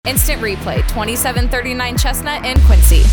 Instant Replay, 2739 Chestnut in Quincy.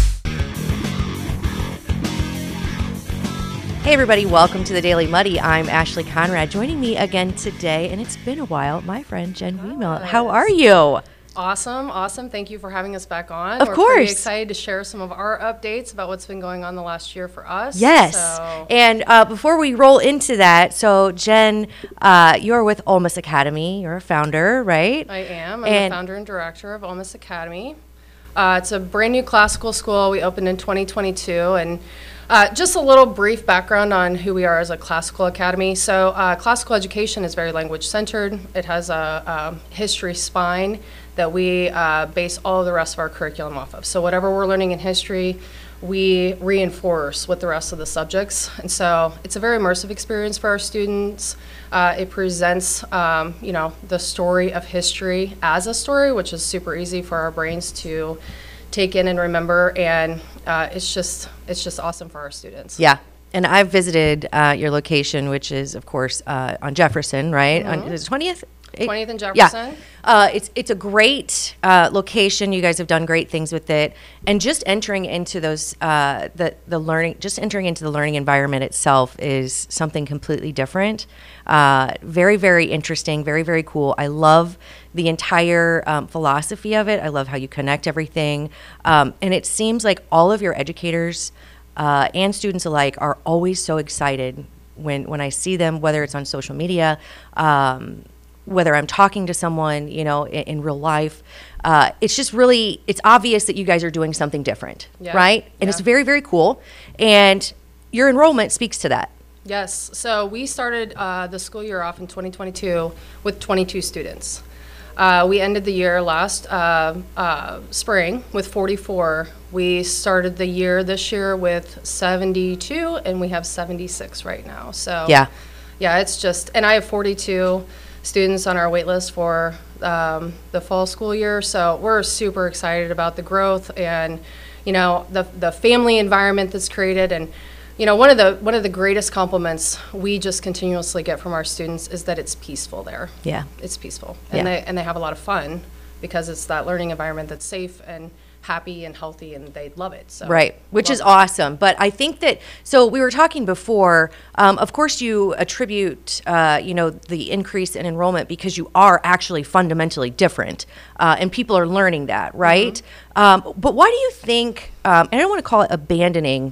Hey everybody, welcome to the Daily Muddy. I'm Ashley Conrad. Joining me again today, and it's been a while, my friend Jen Wiemel. How are you? Awesome. Thank you for having us back on. Of course. We're pretty excited to share some of our updates about what's been going on the last year for us. Yes. And before we roll into that, so Jen, you're with Ole Miss Academy. You're a founder, right? I am. I'm the founder and director of Ole Miss Academy. It's a brand new classical school. We opened in 2022. And just a little brief background on who we are as a classical academy. So classical education is very language centered. It has a history spine that we base all of the rest of our curriculum off of. So whatever we're learning in history, we reinforce with the rest of the subjects. And so it's a very immersive experience for our students. It presents, the story of history as a story, which is super easy for our brains to take in and remember. And it's just awesome for our students. Yeah. And I've visited your location, which is, of course, on Jefferson, right? Mm-hmm. On the 20th? 20th and Jefferson. Yeah. It's a great location. You guys have done great things with it. And just entering into those, the learning, just entering into the learning environment itself is something completely different. Very, very interesting, very, very cool. I love the entire philosophy of it. I love how you connect everything. And it seems like all of your educators and students alike are always so excited when I see them, whether it's on social media, whether I'm talking to someone, in real life. It's just really, it's obvious that you guys are doing something different, right? And it's very, very cool. And your enrollment speaks to that. Yes. So we started the school year off in 2022 with 22 students. We ended the year last spring with 44. We started the year this year with 72, and we have 76 right now. So yeah, it's just, and I have 42 students on our wait list for the fall school year. So we're super excited about the growth and, the family environment that's created. And, one of the greatest compliments we just continuously get from our students is that it's peaceful there. Yeah. It's peaceful. And they have a lot of fun because it's that learning environment that's safe and happy and healthy, and they love it. So right, which is awesome. But I think that, so we were talking before, of course you attribute, the increase in enrollment because you are actually fundamentally different, and people are learning that, right? Mm-hmm. But why do you think, and I don't want to call it abandoning,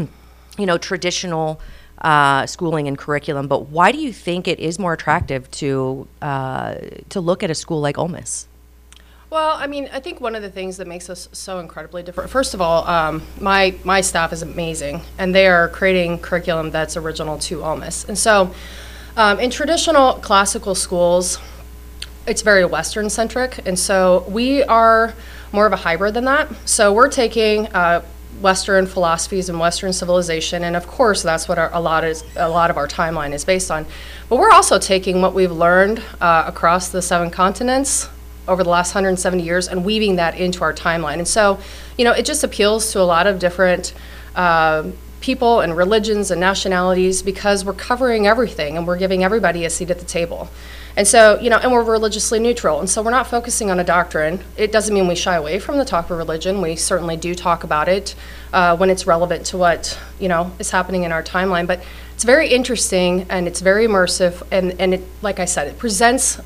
traditional schooling and curriculum, but why do you think it is more attractive to look at a school like Ole Miss? Well, I think one of the things that makes us so incredibly different, first of all, my staff is amazing, and they are creating curriculum that's original to Ole Miss. And so in traditional classical schools, it's very Western-centric, and so we are more of a hybrid than that. So we're taking Western philosophies and Western civilization, and of course that's what a lot of our timeline is based on. But we're also taking what we've learned across the 7 continents over the last 170 years and weaving that into our timeline. And so, it just appeals to a lot of different people and religions and nationalities because we're covering everything and we're giving everybody a seat at the table. And so, and we're religiously neutral. And so we're not focusing on a doctrine. It doesn't mean we shy away from the talk of religion. We certainly do talk about it when it's relevant to what, is happening in our timeline. But it's very interesting and it's very immersive. And it, like I said, it presents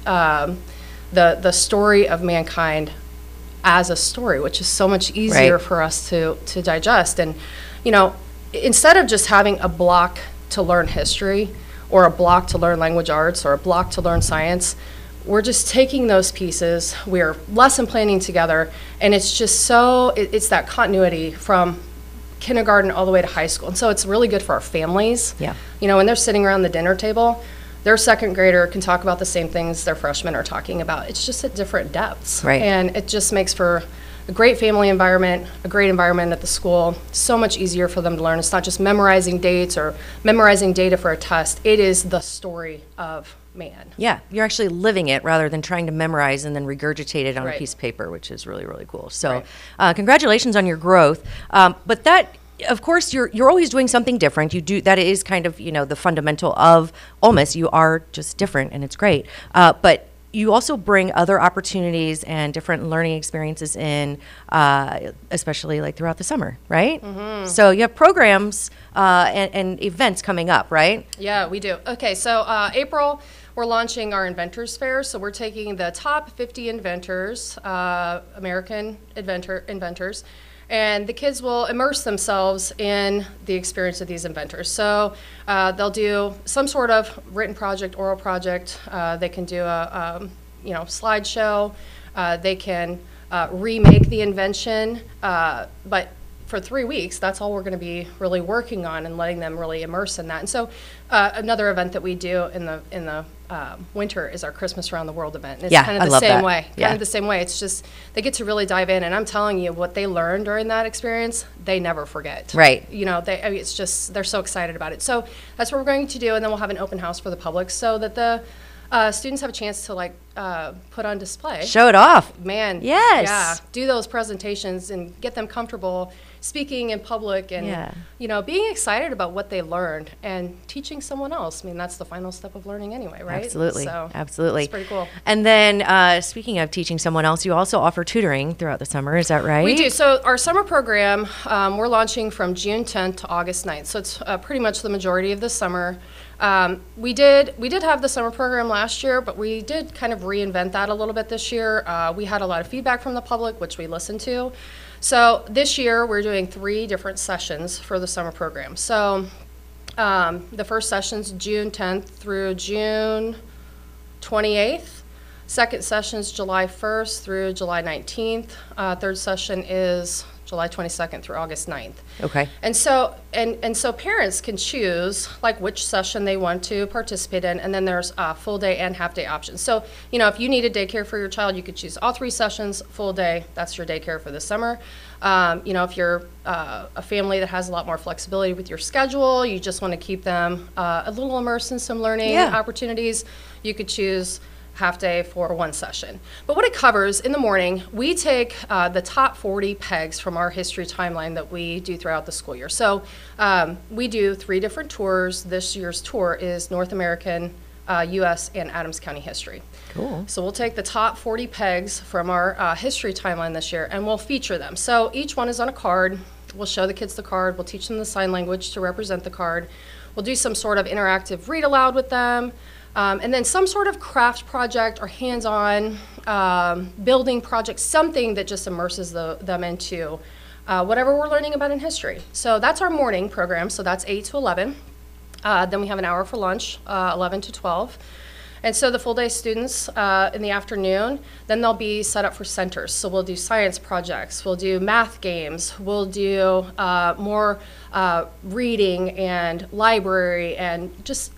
the story of mankind as a story, which is so much easier for us to digest. And, instead of just having a block to learn history or a block to learn language arts or a block to learn science, we're just taking those pieces, we're lesson planning together, and it's just it's that continuity from kindergarten all the way to high school. And so it's really good for our families. Yeah. When they're sitting around the dinner table, their second grader can talk about the same things their freshmen are talking about. It's just at different depths. Right. And it just makes for a great family environment, a great environment at the school, so much easier for them to learn. It's not just memorizing dates or memorizing data for a test. It is the story of man. Yeah, you're actually living it rather than trying to memorize and then regurgitate it on a piece of paper, which is really, really cool. So congratulations on your growth. But that, of course, you're always doing something different. That is kind of, the fundamental of Ole Miss. You are just different, and it's great. But you also bring other opportunities and different learning experiences in, especially like throughout the summer, right? Mm-hmm. So you have programs and events coming up, right? Yeah, we do. Okay, so April, we're launching our Inventors Fair. So we're taking the top 50 inventors, American inventors, and the kids will immerse themselves in the experience of these inventors. So they'll do some sort of written project, oral project. They can do a slideshow. They can remake the invention, but for 3 weeks, that's all we're going to be really working on and letting them really immerse in that. And so another event that we do in the winter is our Christmas Around the World event. And it's kind of the same way. Kind of the same way. It's just they get to really dive in, and I'm telling you, what they learn during that experience, they never forget. Right. It's just they're so excited about it. So that's what we're going to do, and then we'll have an open house for the public so that the students have a chance to put on display. Show it off. Man. Yes. Yeah. Do those presentations and get them comfortable speaking in public and, being excited about what they learned and teaching someone else. I mean, that's the final step of learning anyway, right? Absolutely. So absolutely. It's pretty cool. And then speaking of teaching someone else, you also offer tutoring throughout the summer. Is that right? We do. So our summer program, we're launching from June 10th to August 9th. So it's pretty much the majority of the summer. We did have the summer program last year, but we did kind of reinvent that a little bit this year. We had a lot of feedback from the public, which we listened to. So this year we're doing 3 different sessions for the summer program. So the first session's June 10th through June 28th. Second session's July 1st through July 19th. Third session is July 22nd through August 9th. Okay. And so parents can choose which session they want to participate in, and then there's full day and half day options. So, if you needed daycare for your child, you could choose all 3 sessions, full day, that's your daycare for the summer. If you're a family that has a lot more flexibility with your schedule, you just want to keep them a little immersed in some learning opportunities, you could choose half day for 1 session. But what it covers in the morning, we take the top 40 pegs from our history timeline that we do throughout the school year. So we do 3 different tours. This year's tour is North American, U.S., and Adams County history. Cool. So we'll take the top 40 pegs from our history timeline this year, and we'll feature them. So each one is on a card. We'll show the kids the card. We'll teach them the sign language to represent the card. We'll do some sort of interactive read aloud with them. And then some sort of craft project or hands-on building project, something that just immerses them into whatever we're learning about in history. So that's our morning program, so that's 8 to 11. Then we have an hour for lunch, 11 to 12. And so the full-day students in the afternoon, then they'll be set up for centers. So we'll do science projects, we'll do math games, we'll do more reading and library and just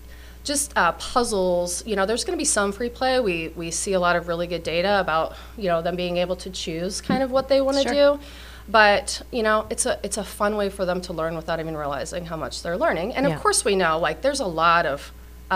puzzles. There's going to be some free play. We see a lot of really good data about them being able to choose kind of what they want to do. But it's a fun way for them to learn without even realizing how much they're learning. And of course we know there's a lot of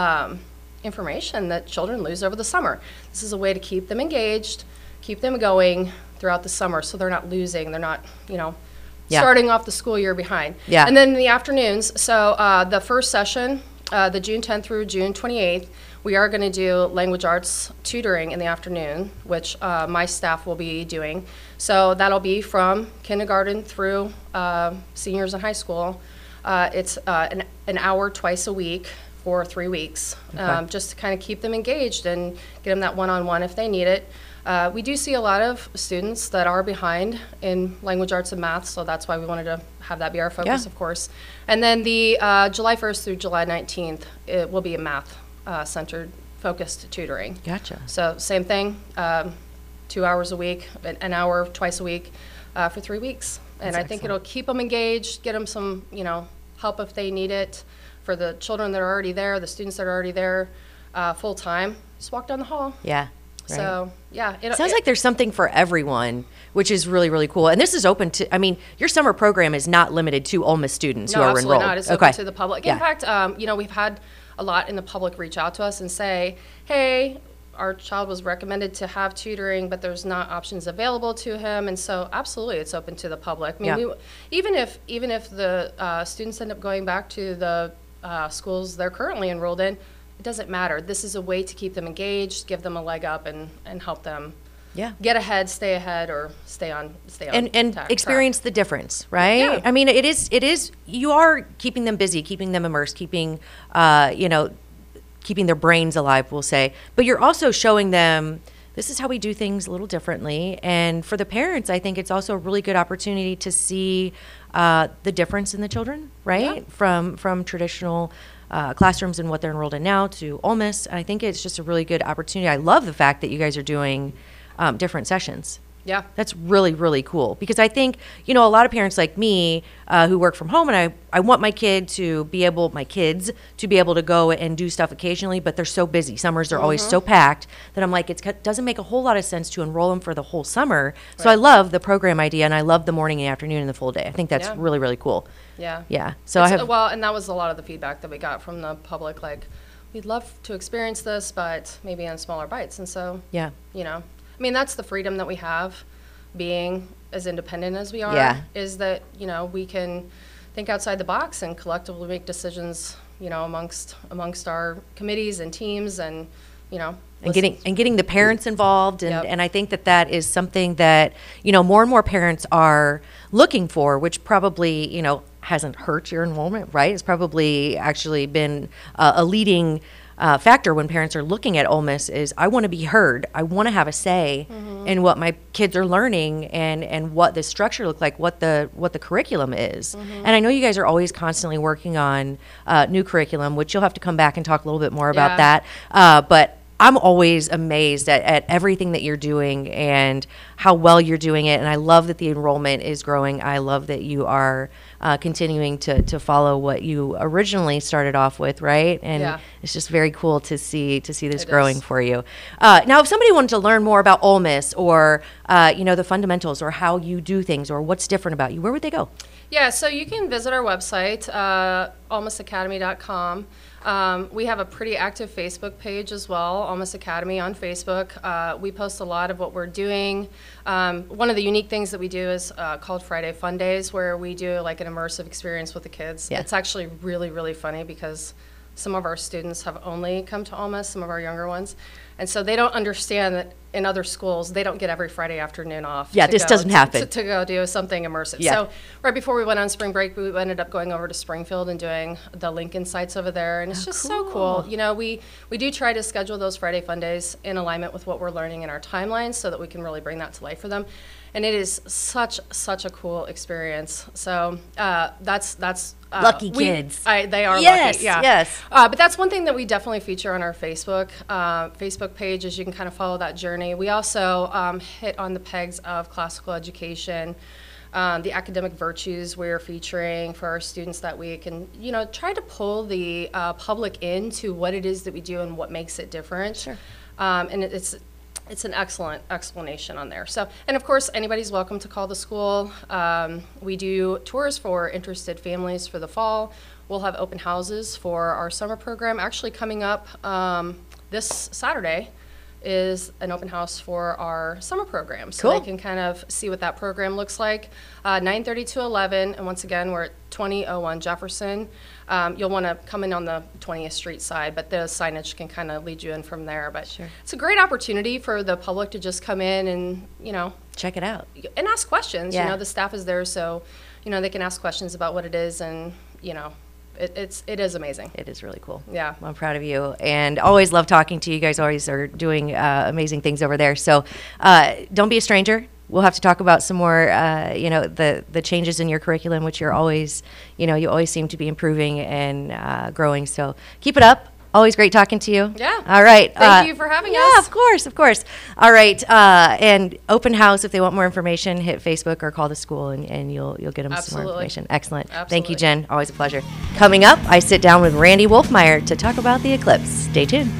information that children lose over the summer. This is a way to keep them engaged, keep them going throughout the summer, so they're not losing. They're not starting off the school year behind. Yeah. And then in the afternoons, so the first session, the June 10th through June 28th, we are going to do language arts tutoring in the afternoon, which my staff will be doing. So that'll be from kindergarten through seniors in high school. It's an hour twice a week for 3 weeks, just to kind of keep them engaged and get them that one-on-one if they need it. We do see a lot of students that are behind in language arts and math, so that's why we wanted to have that be our focus, of course. And then the July 1st through July 19th, it will be a math-centered, focused tutoring. Gotcha. So same thing, 2 hours a week, an hour twice a week for 3 weeks. And I think it'll keep them engaged, get them some, help if they need it. For the children that are already there, the students that are already there full-time, just walk down the hall. Yeah. Right. So, yeah. It sounds like there's something for everyone, which is really, really cool. And this is open to, your summer program is not limited to Ole Miss students who are enrolled. No, absolutely not. It's open to the public. In fact, we've had a lot in the public reach out to us and say, hey, our child was recommended to have tutoring, but there's not options available to him. And so absolutely, it's open to the public. Even if the students end up going back to the schools they're currently enrolled in, it doesn't matter. This is a way to keep them engaged, give them a leg up, and help them get ahead, stay ahead, or stay on and experience the difference, right? Yeah. I mean, it is you are keeping them busy, keeping them immersed, keeping keeping their brains alive, we'll say, but you're also showing them this is how we do things a little differently. And for the parents, I think it's also a really good opportunity to see the difference in the children, right? Yeah. From traditional classrooms and what they're enrolled in now to Ole Miss. And I think it's just a really good opportunity. I love the fact that you guys are doing different sessions. Yeah. That's really, really cool. Because I think, a lot of parents like me who work from home, and I want my kids to be able to go and do stuff occasionally, but they're so busy. Summers are always so packed that I'm like, it doesn't make a whole lot of sense to enroll them for the whole summer. Right. So I love the program idea, and I love the morning and afternoon and the full day. I think that's really, really cool. Yeah. Yeah. So and that was a lot of the feedback that we got from the public. Like, we'd love to experience this, but maybe in smaller bites. And so, I mean, that's the freedom that we have being as independent as we are, is that, we can think outside the box and collectively make decisions, amongst our committees and teams and, and getting the parents involved. And I think that is something that, more and more parents are looking for, which probably, hasn't hurt your enrollment, right? It's probably actually been a leading factor when parents are looking at Ole Miss is I want to be heard. I want to have a say in what my kids are learning and what the structure looks like, what the curriculum is. And I know you guys are always constantly working on new curriculum, which you'll have to come back and talk a little bit more about that. But I'm always amazed at everything that you're doing and how well you're doing it. And I love that the enrollment is growing. I love that you are continuing to follow what you originally started off with, right? And it's just very cool to see this growing for you. Now, if somebody wanted to learn more about Ole Miss or, the fundamentals or how you do things or what's different about you, where would they go? Yeah, so you can visit our website, olmissacademy.com. We have a pretty active Facebook page as well, Ole Miss Academy on Facebook. We post a lot of what we're doing. One of the unique things that we do is called Friday Fun Days, where we do like an immersive experience with the kids. Yeah. It's actually really, really funny because some of our students have only come to Ole Miss, some of our younger ones. And so they don't understand that in other schools, they don't get every Friday afternoon off. Yeah, this doesn't happen. To go do something immersive. Yeah. So right before we went on spring break, we ended up going over to Springfield and doing the Lincoln sites over there. And it's just so cool. We do try to schedule those Friday Fun Days in alignment with what we're learning in our timelines so that we can really bring that to life for them. And it is such a cool experience. So that's lucky kids. They are lucky. Yeah. Yes. But that's one thing that we definitely feature on our Facebook page, is you can kind of follow that journey. We also hit on the pegs of classical education, the academic virtues we're featuring for our students that week, and try to pull the public into what it is that we do and what makes it different. Sure. And it's an excellent explanation on there. So, and of course, anybody's welcome to call the school. We do tours for interested families for the fall. We'll have open houses for our summer program. Actually, coming up this Saturday is an open house for our summer program. So they can kind of see what that program looks like. 9:30 to 11, and once again, we're at 2001 Jefferson. You'll want to come in on the 20th Street side, but the signage can kind of lead you in from there. But it's a great opportunity for the public to just come in and, check it out. And ask questions. Yeah. The staff is there, so, they can ask questions about what it is, and, it is amazing. It is really cool. Yeah. I'm proud of you, and always love talking to you. You guys always are doing amazing things over there. So don't be a stranger. We'll have to talk about some more, the changes in your curriculum, which you're always, you always seem to be improving and growing. So keep it up. Always great talking to you. Yeah. All right. Thank you for having us. Yeah, of course. All right. And open house, if they want more information, hit Facebook or call the school and you'll get them some more information. Excellent. Absolutely. Thank you, Jen. Always a pleasure. Coming up, I sit down with Randy Wolfmeyer to talk about the eclipse. Stay tuned.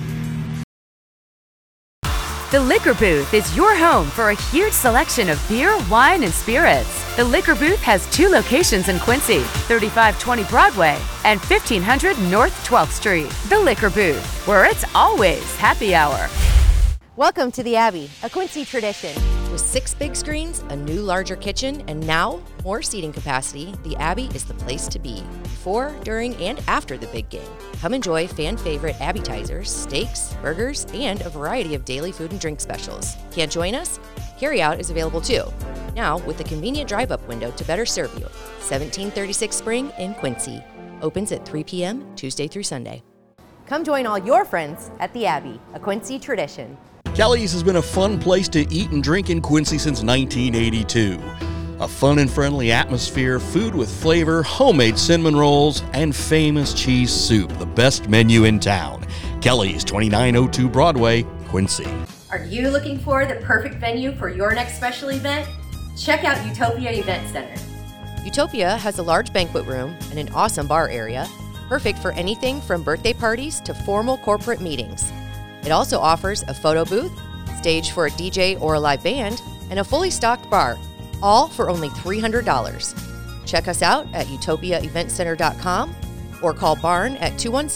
The Liquor Booth is your home for a huge selection of beer, wine, and spirits. The Liquor Booth has 2 locations in Quincy, 3520 Broadway and 1500 North 12th Street. The Liquor Booth, where it's always happy hour. Welcome to the Abbey, a Quincy tradition. With 6 big screens, a new larger kitchen, and now more seating capacity, the Abbey is the place to be before, during, and after the big game. Come enjoy fan favorite Abbeytizers, steaks, burgers, and a variety of daily food and drink specials. Can't join us? Carryout is available too. Now with a convenient drive-up window to better serve you. 1736 Spring in Quincy. Opens at 3 p.m. Tuesday through Sunday. Come join all your friends at the Abbey, a Quincy tradition. Kelly's has been a fun place to eat and drink in Quincy since 1982. A fun and friendly atmosphere, food with flavor, homemade cinnamon rolls, and famous cheese soup, the best menu in town. Kelly's, 2902 Broadway, Quincy. Are you looking for the perfect venue for your next special event? Check out Utopia Event Center. Utopia has a large banquet room and an awesome bar area, perfect for anything from birthday parties to formal corporate meetings. It also offers a photo booth, stage for a DJ or a live band, and a fully stocked bar, all for only $300. Check us out at utopiaeventcenter.com or call Barn at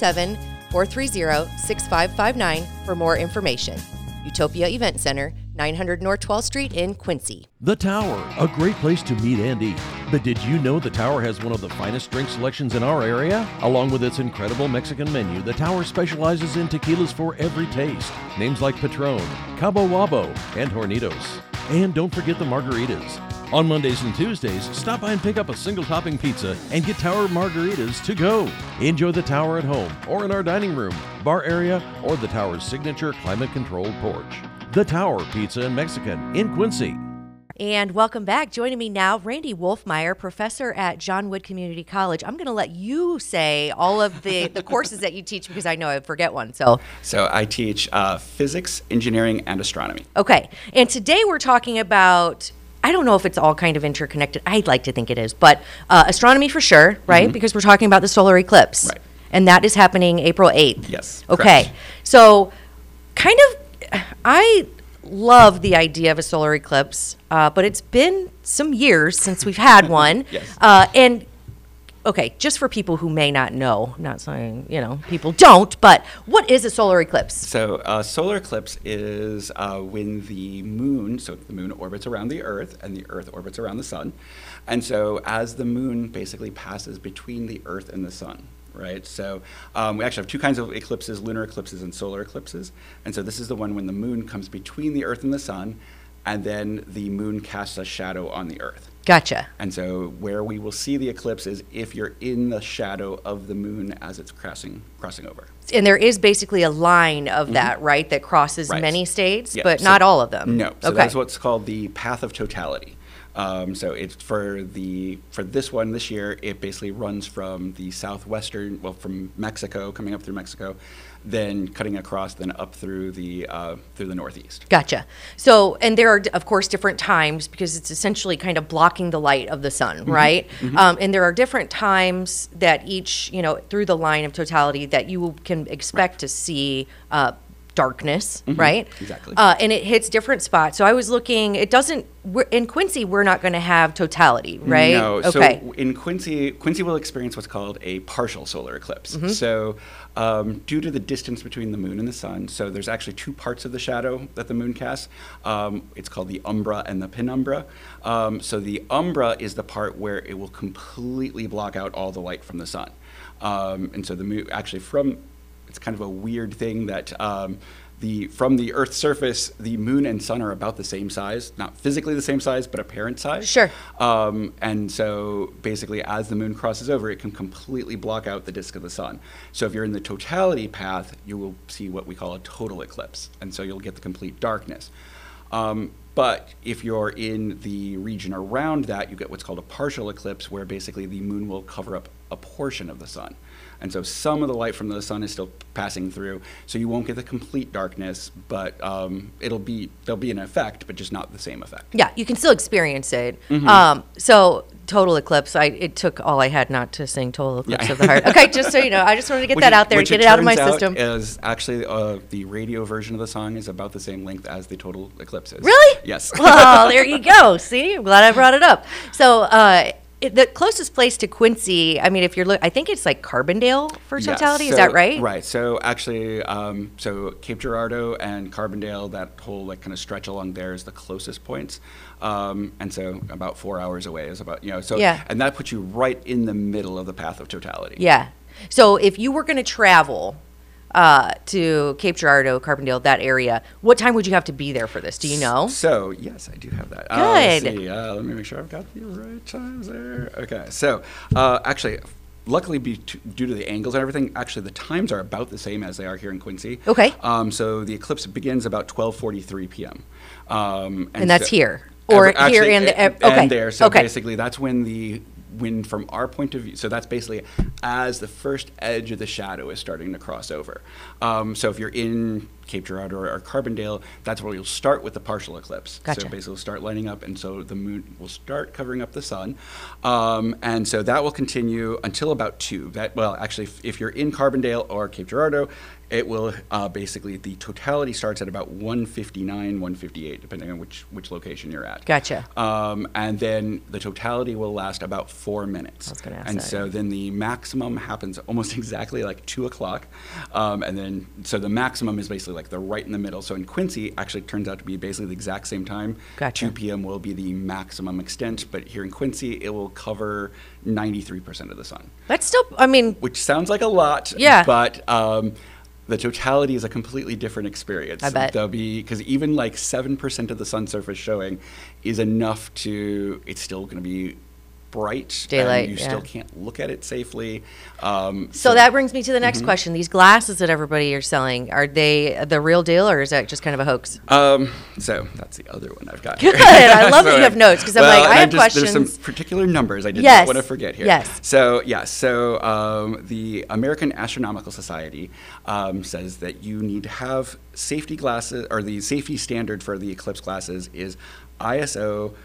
217-430-6559 for more information. Utopia Event Center, 900 North 12th Street in Quincy. The Tower, a great place to meet and eat. But did you know the Tower has one of the finest drink selections in our area? Along with its incredible Mexican menu, the Tower specializes in tequilas for every taste. Names like Patron, Cabo Wabo, and Hornitos. And don't forget the margaritas. On Mondays and Tuesdays, stop by and pick up a single topping pizza and get Tower margaritas to go. Enjoy the Tower at home or in our dining room, bar area, or the Tower's signature climate-controlled porch. The Tower Pizza and Mexican in Quincy. And welcome back. Joining me now, Randy Wolfmeyer, professor at John Wood Community College. I'm going to let you say all of the courses that you teach because I know I forget one. So I teach physics, engineering, and astronomy. Okay. And today we're talking about, I don't know if it's all kind of interconnected. I'd like to think it is, but astronomy for sure, right? Mm-hmm. Because we're talking about the solar eclipse. Right. And that is happening April 8th. Yes. Okay. Correct. So kind of, I love the idea of a solar eclipse, but it's been some years since we've had one. Yes. And okay, just for people who may not know, not saying, people don't, but what is a solar eclipse? So solar eclipse is when the moon orbits around the Earth and the Earth orbits around the sun. And so as the moon basically passes between the Earth and the sun, right? So we actually have two kinds of eclipses, lunar eclipses and solar eclipses. And so this is the one when the moon comes between the Earth and the sun, and then the moon casts a shadow on the Earth. Gotcha. And so where we will see the eclipse is if you're in the shadow of the moon as it's crossing over. And there is basically a line of that, right, that crosses many states, but not all of them. No. So that's what's called the path of totality. So it's for this one this year, it basically runs from the from Mexico, coming up through Mexico, then cutting across, then up through the northeast. Gotcha. So, and there are, of course, different times because it's essentially kind of blocking the light of the sun, right? Mm-hmm. And there are different times that each, through the line of totality that you can expect to see darkness, right? Exactly. And it hits different spots. So I was looking, in Quincy, we're not going to have totality, right? No. Okay. So in Quincy will experience what's called a partial solar eclipse. Mm-hmm. So due to the distance between the moon and the sun, so there's actually two parts of the shadow that the moon casts. It's called the umbra and the penumbra. So the umbra is the part where it will completely block out all the light from the sun. And so the moon, actually it's kind of a weird thing that from the Earth's surface, the moon and sun are about the same size, not physically the same size, but apparent size. Sure. And so basically as the moon crosses over, it can completely block out the disk of the sun. So if you're in the totality path, you will see what we call a total eclipse. And so you'll get the complete darkness. But if you're in the region around that, you get what's called a partial eclipse, where basically the moon will cover up a portion of the sun. And so some of the light from the sun is still passing through, so you won't get the complete darkness, but there'll be an effect, but just not the same effect. Yeah, you can still experience it. Mm-hmm. So total eclipse, it took all I had not to sing total eclipse of the heart. Okay, just so you know, I just wanted to get that out there, get it out of my system. Is actually the radio version of the song is about the same length as the total eclipse is. Really? Yes. Well, there you go. See, I'm glad I brought it up. So the closest place to Quincy, I mean, if you're I think it's like Carbondale for Yes, totality. Is so- that right? Right. So actually, so Cape Girardeau and Carbondale, that whole like kind of stretch along there is the closest points. And so about 4 hours away is about, so, Yeah. and that puts you right in the middle of the path of totality. Yeah. So if you were going to travel to Cape Girardeau, Carbondale, that area, what time would you have to be there for this? Do you know? So, yes, I do have that. Good. Let's see. Let me make sure I've got the right times there. Okay. So, actually, luckily, due to the angles and everything, actually, the times are about the same as they are here in Quincy. Okay. So, the eclipse begins about 12:43 p.m. And that's here? Or here actually, in the... and okay. there. So, okay. basically, that's when from our point of view, so that's basically as the first edge of the shadow is starting to cross over. So if you're in Cape Girardeau or Carbondale, that's where you'll start with the partial eclipse. Gotcha. So basically it'll start lighting up, and so the moon will start covering up the sun. And so that will continue until about 2. Actually, if you're in Carbondale or Cape Girardeau, it will basically, the totality starts at about 1:59, 1:58, depending on which location you're at. Gotcha. And then the totality will last about 4 minutes. I was gonna ask and that, so then the maximum happens almost exactly like 2 o'clock. And then, so the maximum is basically like the right in the middle. So in Quincy, actually turns out to be basically the exact same time. Gotcha. 2 p.m. will be the maximum extent, but here in Quincy, it will cover 93% of the sun, That's still, I mean, which sounds like a lot. Yeah. But the totality is a completely different experience. I bet. There'll be, because even like 7% of the sun surface showing is enough to, it's still going to be bright. Daylight, And you yeah. still can't look at it safely. so that brings me to the next Mm-hmm. question. These glasses that everybody are selling, are they the real deal, or is that just kind of a hoax? So that's the other one I've got. Good. Here. I love that you have notes, because I'm like, I have questions. There's some particular numbers I did Yes. not want to forget here. Yes. So the American Astronomical Society says that you need to have safety glasses, or the safety standard for the eclipse glasses is ISO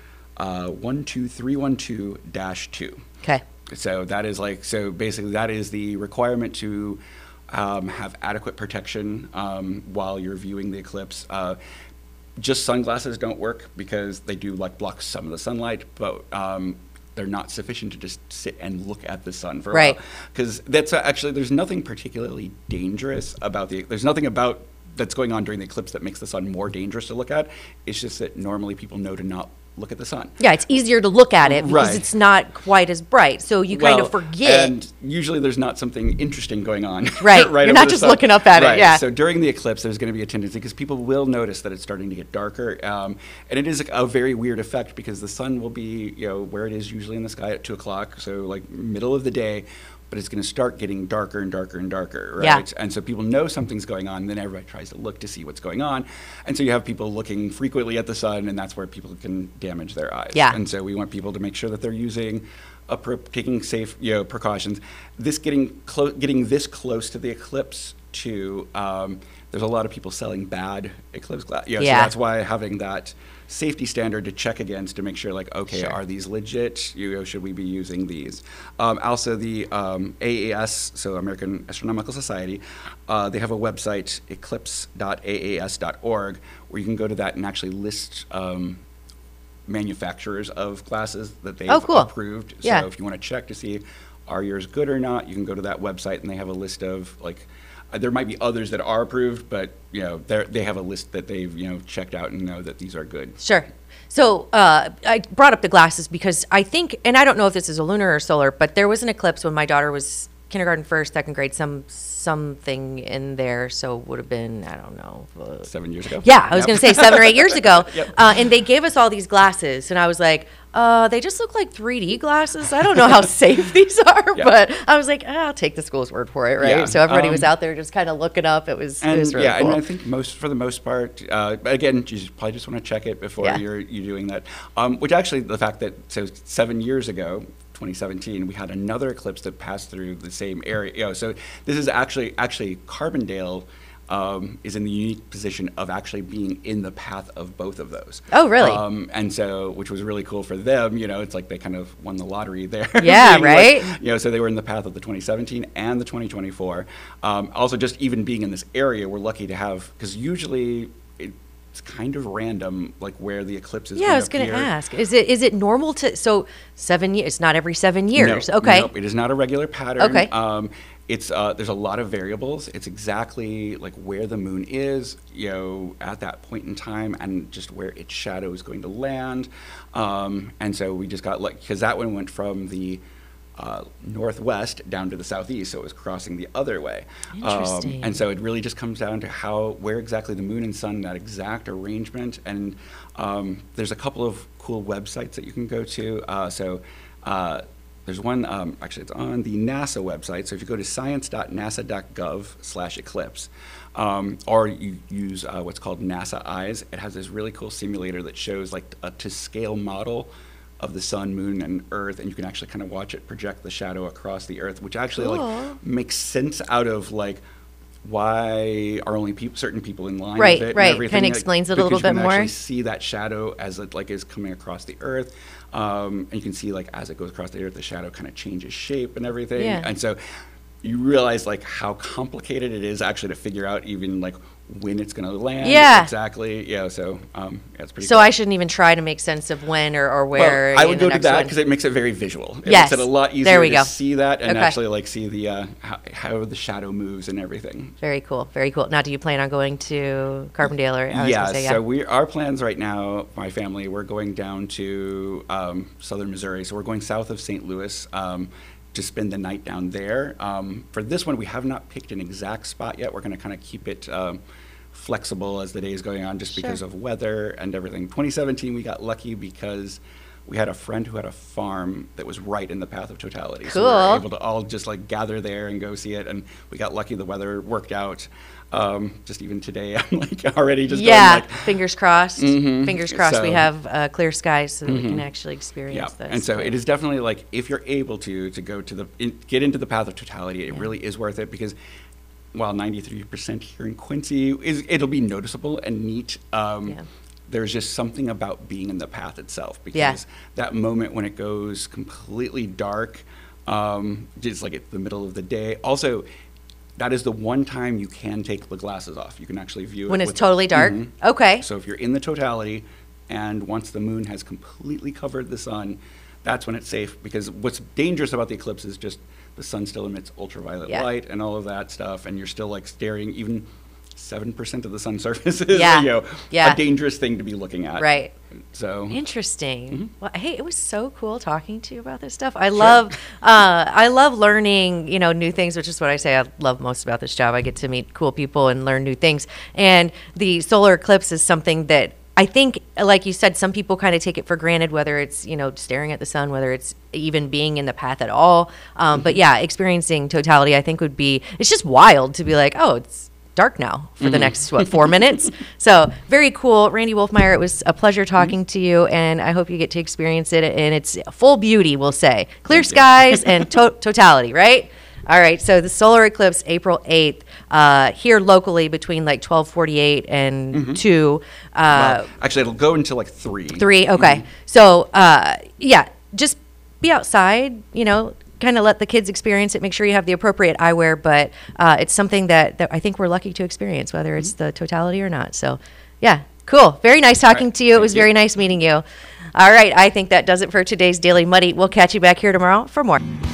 12312-2. Okay. So that is basically that is the requirement to have adequate protection while you're viewing the eclipse. Just sunglasses don't work because they do like block some of the sunlight, but they're not sufficient to just sit and look at the sun for a Right. while. Because that's actually, there's nothing particularly dangerous about there's nothing about that's going on during the eclipse that makes the sun more dangerous to look at. It's just that normally people know to not look at the sun. Yeah, it's easier to look at it because Right. it's not quite as bright. So you kind of forget. And usually there's not something interesting going on. Right. You're over not the just sun. looking up at it, Right. yeah. So during the eclipse, there's going to be a tendency, because people will notice that it's starting to get darker. And it is a very weird effect, because the sun will be, where it is usually in the sky at 2 o'clock, so like middle of the day, but it's going to start getting darker and darker and darker, right? Yeah. And so people know something's going on, and then everybody tries to look to see what's going on. And so you have people looking frequently at the sun, and that's where people can damage their eyes. Yeah. And so we want people to make sure that they're using taking safe precautions. This getting this close to the eclipse too. There's a lot of people selling bad eclipse glass. So Yeah. that's why having that safety standard to check against to make sure, like, okay, Sure. are these legit? Should we be using these? Also, the AAS, so American Astronomical Society, they have a website, eclipse.aas.org, where you can go to that and actually list manufacturers of glasses that they've Oh, cool. approved. Yeah. So if you want to check to see are yours good or not, you can go to that website, and they have a list of, like, there might be others that are approved, but they have a list that they've checked out and know that these are good. Sure. So I brought up the glasses because I think, and I don't know if this is a lunar or solar, but there was an eclipse when my daughter was kindergarten, first, second grade, something in there. So it would have been, I don't know. 7 years ago? Yeah, I was going to say 7 or 8 years ago. Yep. And they gave us all these glasses, and I was like, they just look like 3D glasses. I don't know how safe these are, Yeah. but I was like, I'll take the school's word for it, right? Yeah, So everybody was out there just kind of looking up. It was really cool. And I think for the most part, again, you probably just want to check it before Yeah. you're doing that. Which actually, the fact that 7 years ago, 2017, we had another eclipse that passed through the same area. So this is actually Carbondale is in the unique position of actually being in the path of both of those. Oh, really? And so, which was really cool for them. It's like they kind of won the lottery there. Yeah, Being like, right? so they were in the path of the 2017 and the 2024. Also, just even being in this area, we're lucky to have, because usually it's kind of random, like where the eclipse is. Yeah, I was going to ask. Is it normal to 7 years? It's not every 7 years. No, okay. Nope, it is not a regular pattern. Okay. It's there's a lot of variables. It's exactly like where the moon is, at that point in time, and just where its shadow is going to land. And so we just got lucky because that one went from the northwest down to the southeast, so it was crossing the other way. Interesting. And so it really just comes down to where exactly the moon and sun, that exact arrangement. And there's a couple of cool websites that you can go to. There's one, actually it's on the NASA website. So if you go to science.nasa.gov/eclipse, or you use what's called NASA Eyes, it has this really cool simulator that shows like a to scale model of the sun, moon, and Earth, and you can actually kind of watch it project the shadow across the Earth, which actually like makes sense out of like why are only certain people in line with it. Right, and kind of explains it a little bit more. You can actually see that shadow as it like is coming across the Earth, and you can see like as it goes across the Earth, the shadow kind of changes shape and everything. Yeah. And so you realize like how complicated it is actually to figure out even like when it's going to land. Yeah. Exactly. Yeah. So it's pretty. So cool. I shouldn't even try to make sense of when or where. Well, I would in the go to next that one. because it makes it very visual. It Yes. makes it a lot easier There we go. to see that and Okay. actually like see the how the shadow moves and everything. Very cool. Very cool. Now, do you plan on going to Carbondale or? I was Yeah, gonna say, so our plans right now, my family, we're going down to southern Missouri. So we're going south of St. Louis to spend the night down there. For this one, we have not picked an exact spot yet. We're going to kind of keep it flexible as the day is going on just because of weather and everything. 2017, we got lucky because we had a friend who had a farm that was right in the path of totality. So we Cool. were able to all just like gather there and go see it. And we got lucky, the weather worked out. Just even today, I'm like already just going like, fingers crossed. Fingers crossed we So- have clear skies so that we can actually experience yeah, this. and so it is definitely like if you're able to go to get into the path of totality, it really is worth it because while 93% here in Quincy it'll be noticeable and neat. There's just something about being in the path itself because that moment when it goes completely dark, just like at the middle of the day. Also, that is the one time you can take the glasses off. You can actually view it when it's with totally dark. Okay. So if you're in the totality, and once the moon has completely covered the sun, that's when it's safe. Because what's dangerous about the eclipse is just the sun still emits ultraviolet light and all of that stuff, and you're still like staring. Even 7% of the sun's surface is a dangerous thing to be looking at. Right. So Interesting. Well, hey, it was so cool talking to you about this stuff. I love learning, new things, which is what I say I love most about this job. I get to meet cool people and learn new things. And the solar eclipse is something that I think, like you said, some people kind of take it for granted, whether it's, staring at the sun, whether it's even being in the path at all. But yeah, experiencing totality, I think it's just wild to be like, oh, it's dark now for the next 4 minutes. So very cool. Randy Wolfmeyer, it was a pleasure talking to you, and I hope you get to experience it in its full beauty, we'll say. Clear skies and totality, right? All right, so the solar eclipse, April 8th, here locally between like 12:48 and 2. well, actually, it'll go until like 3. 3, okay. So, just be outside, kind of let the kids experience it. Make sure you have the appropriate eyewear, but it's something that I think we're lucky to experience, whether it's the totality or not. So, yeah, cool. Very nice talking to you. It was very nice meeting you. All right, I think that does it for today's Daily Muddy. We'll catch you back here tomorrow for more.